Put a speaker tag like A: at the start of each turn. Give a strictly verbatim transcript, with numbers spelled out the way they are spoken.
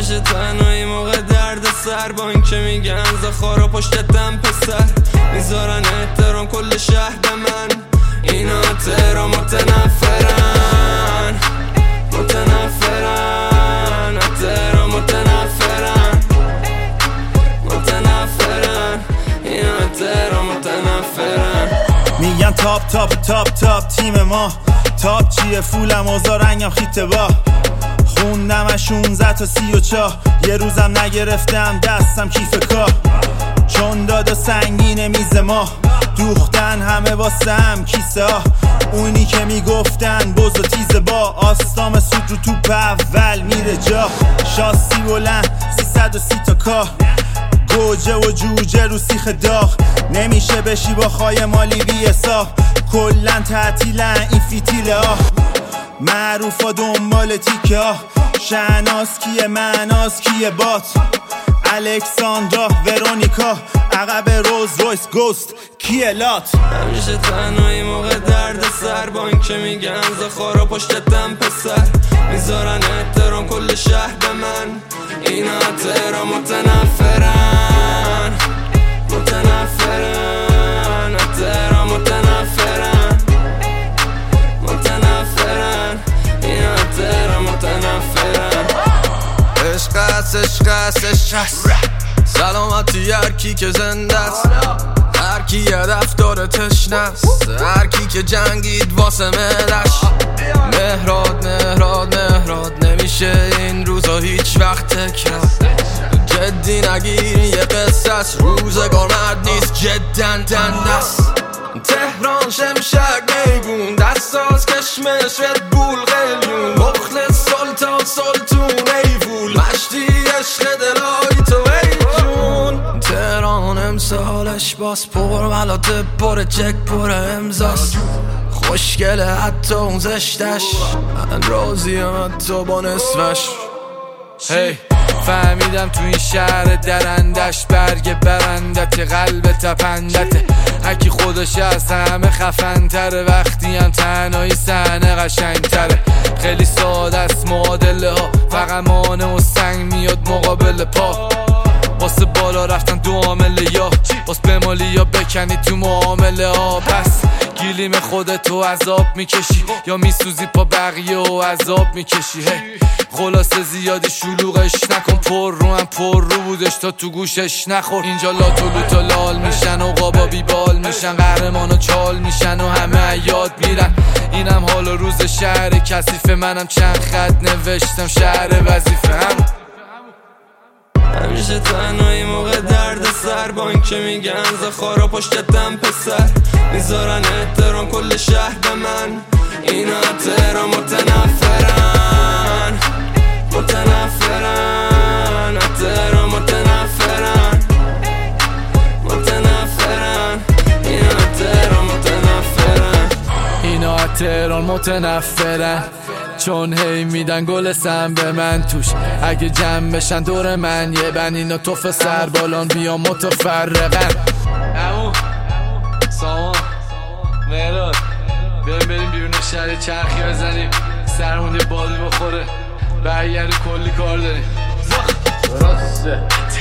A: همیشه تنهایی موقع درد سر، با این که میگن زخارا پشتتم پسر، میذارن احترام کل شهر به من، اینا تهران متنفرن متنفرن تهران متنفرن متنفرن اینا تهران متنفرن.
B: میگن تاپ تاپ تاپ تاپ تیم ما، تاپ چیه فولم اوزا رنگم خیته با، خوندم شونزده تا سی و چاه، یه روزم نگرفتم دستم کیف کاه، چون داد و سنگین میز ما، دوختن همه واسه هم کیسه ها، اونی که میگفتن بز و تیز با، آستام سود رو توپ اول میره جا، شاسی بلند سیصد و سی تا کاه، گوجه و جوجه رو سیخ داغ، نمیشه بشی با خای مالی بی حساب، کلن تعطیلن این فیتیله ها، معروف ها دنبال تیکه ها، شهناز کیه معناز کیه بات، الکساندرا ورونیکا، عقب روز رویس گوست کیه لات.
A: همیشه تنهایی موقع درد سر، با این که میگن زخارا پشتتم پسر، میذارن احترام کل شهر به من، اینا تهران متنفرن متنفرن تهران متنفرن متنفرن اینا تهران متنفرن.
C: عشق است عشق است عشق است، سلامتی هر کی که زنده است، هر کی هدف داره تشنه است، هر کی که جنگید واسه ملش، مهراد مهراد مهراد نمیشه این روزا هیچ وقت تکرار، جدی نگیر یه قصه است، روزگار مرد نیست جدن دنده است، تهران شمشک میگون دستاز کشمش ردبول قلیون، مخلص سلطان سلطون ایفول، مشتی عشق دلایی تو ای جون، تهران امسالش باز پر ملاته پر چک پر امزاست، خوشگله حتی اون زشتش، من راضیم حتی با نصفش.
D: هی فهمیدم تو این شهر درندش، برگ برندت قلب تپندته، هکی خودش از همه خفن تره، وقتی هم تنهایی صحنه قشنگ تره، خیلی ساده است معادله ها، فقط مانع و سنگ میاد مقابل پا، واسه بالا رفتن دو عامله، یا واسه بمالی یا بکنی تو معامله ها، پس گیلیم خودتو عذاب میکشی یا میسوزی پا بقیه و عذاب میکشی. هی خلاصه زیادی شلوغش نکن، پر رو هم پر رو بودش تا تو گوشش نخور، اینجا لاتو لوتا لال میشن و قابا بیبال میشن، قهرمان و چال میشن و همه یاد میرن، اینم حال و روز شهر کثیفه، منم چند خط نوشتم شهر وظیفه هم.
A: همیشه تنهایی موقع درد سر، با این که میگن زخارا پشتتم پسر، میذارن احترام کل شهر به من، اینا تهران متنفرن متنفرن تهران متنفرن متنفرن اینا تهران متنفرن
D: اینا تهران متنفرن، چون هی میدن گل سم به من توش، اگه جمع بشن دور من یه بن، اینا توف سر بالان بیا متفرقن. امو سامان مهراد بیایم بریم بیرون شهر چرخی بزنیم، سرمون یه بادی بخوره، برگرد کلی کار داریم.
E: درسته